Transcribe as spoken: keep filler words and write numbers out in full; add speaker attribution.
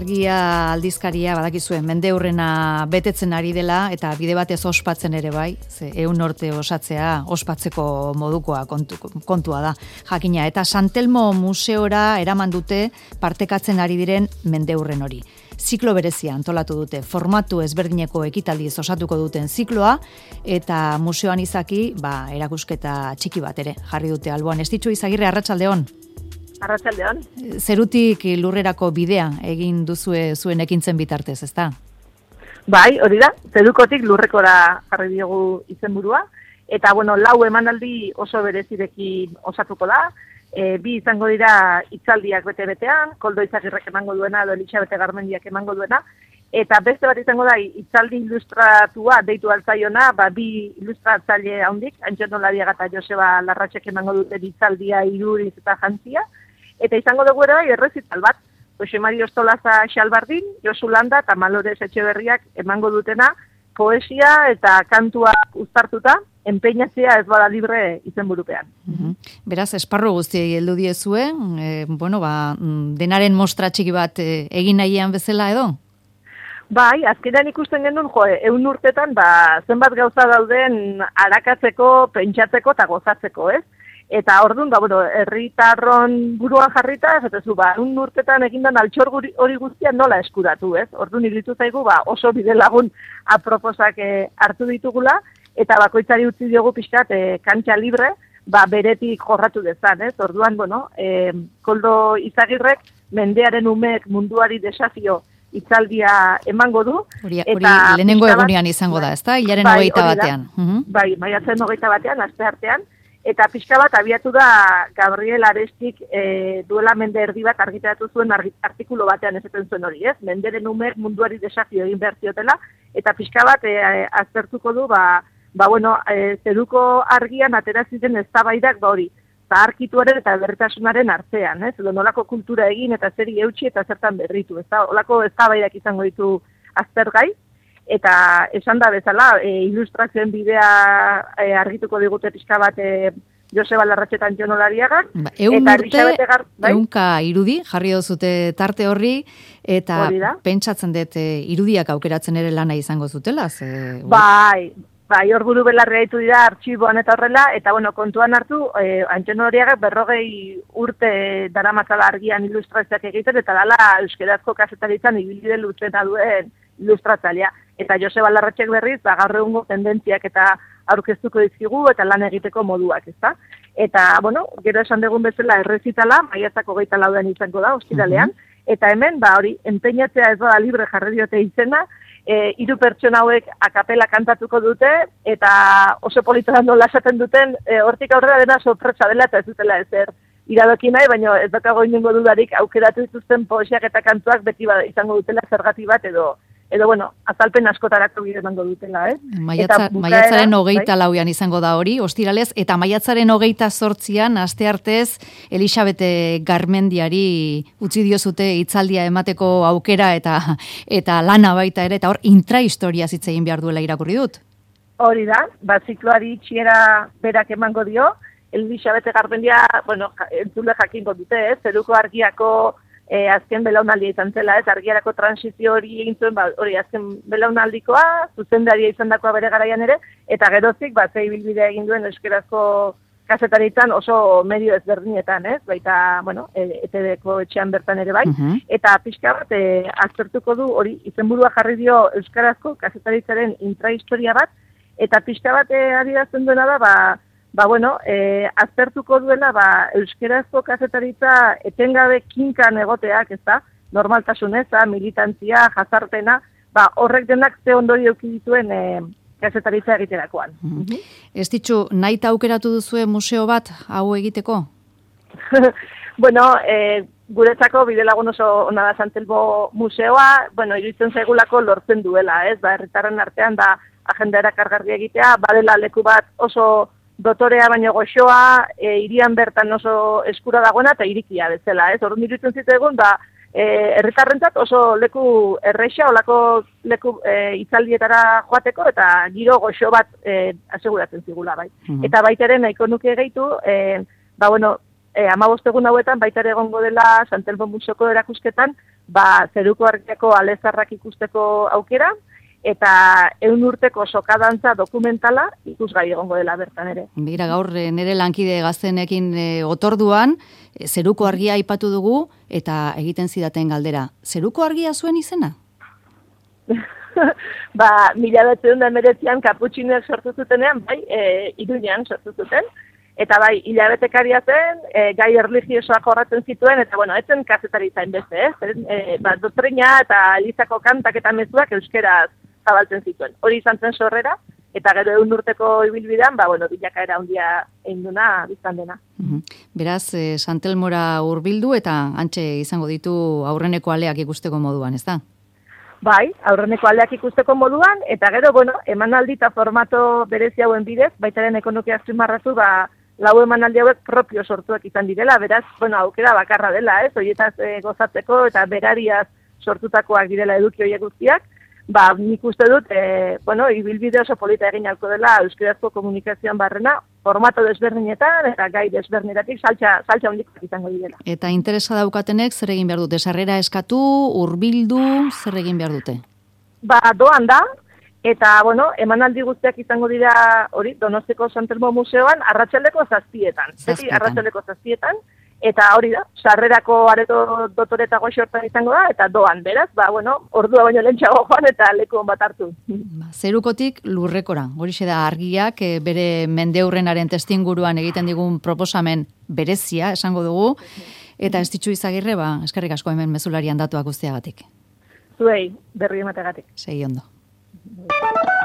Speaker 1: Argia aldizkaria badakizuen mendeurrena betetzen ari dela eta bide batez ospatzen ere bai, ze ehun urte osatzea ospatzeko modukoa kontu, kontua da. Jakina eta Santelmo museora eraman dute partekatzen ari diren mendeurren hori. Ziklo berezia antolatu dute, formatu ezberdineko ekitaldiz osatuko duten zikloa eta museoan izaki, ba, erakusketa txiki bat ere jarri dute alboan. Estitxu Izagirre, arratsaldeon.
Speaker 2: Arratsaldeon.
Speaker 1: Zerutik lurrerako bidea egin duzue zuen ekintzen bitartez, ezta?
Speaker 2: Bai, hori da. Zerukotik lurrekora jarri diogu izenburua eta bueno, lau emanaldi oso berezirekin osatuko da. E, bi izango dira hitzaldiak bete-betean, Koldo Izagirrek emango duena edo Elisabete Garmendiak emango duena, eta beste bat izango da hitzaldi ilustratua deitu altzaiona, ba, bi ilustratzaile handik, Antxon Oladiaga eta Joseba Larratxek emango dute hitzaldia Iruriz eta Jantzia, eta izango dugu ere bai errezital bat, Jose Mari Ostolaza Xalbardin, Josu Landa eta Malores Etxeberriak emango dutena poesia eta kantuak uztartuta, enpeinatzea ez bada libre izenburupean.
Speaker 1: Uh-huh. Beraz, esparru guztiei heldu diezue, e, bueno, ba, denaren mostra txiki bat e, egin nahian bezala edo?
Speaker 2: Bai, azkenean ikusten genuen, jo, ehun urtetan, ba, zenbat gauza dauden arakatzeko, pentsatzeko eta gozatzeko, ez? Eta orduan, ba, bueno, herritarron buruan jarrita, ez etezu, ba, ehun urtetan egindan altxor hori guztia nola eskuratu, ez? Orduan iritu zaigu, ba, oso bide lagun aproposak eh, hartu ditugula, eta bakoitzari utzi diogu pixkat e, kantxa libre, ba, beretik jorratu dezan, ez? Orduan, bueno, e, Koldo Izagirrek mendearen umeek munduari desafio hitzaldia emango du.
Speaker 1: Hori, hori lehenengo egunean izango da, ezta? Hilaren
Speaker 2: bai,
Speaker 1: hogeita batean. Uh-huh.
Speaker 2: Bai, maiatzen hogeita batean, aste artean, eta pixka bat abiatu da Gabriel Arestik e, duela mende erdi bat argitaratu zuen artikulu batean esaten zuen hori, ez? Menderen umeek munduari desafio egin behar ziotela, eta pixka bat e, aztertuko du, ba, Ba, bueno, e, zeruko argian atera ziren eztabaidak ba hori, zaharkituaren eta berritasunaren artean, ez? Edo nolako kultura egin eta zeri eutxi eta zertan berritu, ez da? Olako eztabaidak izango ditu aztergai, eta esan da bezala, e, ilustrazioen bidea e, argituko digute pixka bat e, Joseba Larratxe eta Antxon Oladiagak.
Speaker 1: Ba, eun urte, gar, bai? eunka irudi, jarri dozute tarte horri, eta pentsatzen dut e, irudiak aukeratzen ere lana izango zutela. Ze,
Speaker 2: bai, Bai, hor buru belarri haitu dira artxiboan eta horrela, eta bueno, kontuan hartu, eh, Antxon Oladiagak berrogei urte daramatzala argian ilustrazioak egiten, eta dala euskerazko kazetaritzan ibilbide luzena duen ilustratzailea. Eta Joseba Larratxek berriz, ba, gaur egungo tendentziak eta aurkeztuko dizkigu eta lan egiteko moduak, ezta? Eta, bueno, gero esan dugun bezala errezitala, maiatzak hogeita lauan izango da, ostiralean, uh-huh. Eta hemen, ba, hori, enpeinatzea ez bada libre jarri diote izena, E, hiru pertsona hauek akapela kantatuko dute, eta oso politoan nola esaten duten, e, hortik aurrera dena sorpresa dela, eta ez dutela ezer iradoki nahi, baina ez dakago inongo dudarik aukeratu dituzten poesiak eta kantuak beti ba, izango dutela zergati bat, edo, edo bueno, azalpen askotarako bide emango dutela, eh?
Speaker 1: Maiatza, bukaera, maiatzaren hogeita bai? lauan izango da hori, ostiralez, eta maiatzaren hogeita zortzian, aste artez, Elisabete Garmendiari utzi diozute hitzaldia emateko aukera eta eta lana baita ere, eta hor intrahistoria hitz egin behar duela irakurri dut.
Speaker 2: Hori da, ba, zikloari txiera berak emango dio, Elisabete Garmendia, bueno, entzule jakingo dute, eh? Zeruko argiako E, azken belaunaldia izan zela, ez, argiarako transizio hori egin zuen, ba, hori azken belaunaldikoa, zuzendaria izan dakoa bere garaian ere, eta gerozik, ba, zei bilbidea egin duen euskerazko kazetaritzan oso medio ezberdinetan, ez, baita, bueno, e, E T Bko etxean bertan ere bai, uh-huh. Eta pixka bat, e, aztertuko du, hori, izenburua jarri dio euskarazko kazetaritzaren intrahistoria bat, eta pixka bat e, adierazten duena da, ba, Ba, bueno, eh, aztertuko duela, ba, euskerazko kazetaritza etengabe kinkan egoteak, ez da, normaltasuneza, militantzia, jazarpena, ba, horrek denak ze ondori eduki dituen eh, kazetaritza egiterakoan.
Speaker 1: Mm-hmm. Ez ditxu, nahi aukeratu duzue museo bat hau egiteko?
Speaker 2: Bueno, eh, guretzako bide lagun oso ona da Santelmo museoa, bueno, iruditzen zaigulako lortzen duela, ez, ba, herritarren artean, da, agenda erakargarri egitea, badela leku bat oso dotorea baino goxoa, e, irian bertan oso eskura dagoena eta irikia bezala, ez? Orduan iruditzen zitzaigun, ba, e, herritarrentzat oso leku erreixa, olako leku e, hitzaldietara joateko eta giro goxo bat e, aseguratzen zigula, bai. Mm-hmm. Eta baita ere nahiko nuke gehitu, e, ba, bueno, e, hamabost egun hauetan baita ere egongo dela Santelmo museoko erakusketan, ba, zeruko argiako alezarrak ikusteko aukera, eta ehun urteko sokadantza dokumentala ikusgai egongo dela bertan ere.
Speaker 1: Begira, gaur nire lankide gaztenekin e, otorduan, e, zeruko argia aipatu dugu, eta egiten zidaten galdera. Zeruko argia zuen izena?
Speaker 2: Ba, mila behatziehun eta hemeretzian kaputxinoek sortu zutenean, bai, e, Iruñan sortu zuten, eta bai, hilabetekaria zen, e, gai erlijiosoak jorratzen zituen, eta bueno, etzen kazetari zain beste, ez? E, ba, dotrina eta elizako kantak eta mezuak euskeraz zabaltzen zituen. Hori izan zen sorrera, eta gero egun urteko ibilbidean, ba, bueno, bilakaera handia egin duna biztan dena.
Speaker 1: Uhum. Beraz, e, Santelmora hurbildu eta antxe izango ditu aurreneko aleak ikusteko moduan, ez da?
Speaker 2: Bai, aurreneko aldeak ikusteko moduan, eta gero, bueno, emanaldi eta formato berezi hauen bidez, baitaren ekonomia azpimarratu, ba, lau emanaldi hauek propio sortuak izan direla, beraz, bueno, aukera bakarra dela, ez, horietaz e, gozatzeko eta berariaz sortutakoak direla eduki horiek guztiak, ba, nik uste dut, e, bueno, ibilbide oso polita egin alko dela euskarazko komunikazioan barrena, formato desberdinetan eta gai desberdinetatik saltza, saltza hondikoak izango direla.
Speaker 1: Eta interesa daukatenek zer egin behar dute? Sarrera eskatu, hurbildu, zer egin behar dute?
Speaker 2: Ba, doan da, eta, bueno, emanaldi guztiak izango dira, hori, Donostiko Santelmo Museoan, arratsaldeko zazpietan. Zeti, arratsaldeko zazpietan, eta hori da, sarrerako areto dotoreta goxortan izango da, eta doan, beraz, ba, bueno, ordua baino lentsago joan eta leku bat hartu.
Speaker 1: Ba, zerukotik lurrekora, horixe da argiak, e, bere mendeurrenaren testinguruan egiten digun proposamen berezia, esango dugu, eta ez ditxu Izagirre, ba, eskerrik asko hemen mezularian datuak guztiagatik.
Speaker 2: Zuei, berri emategatik.
Speaker 1: Segi ondo.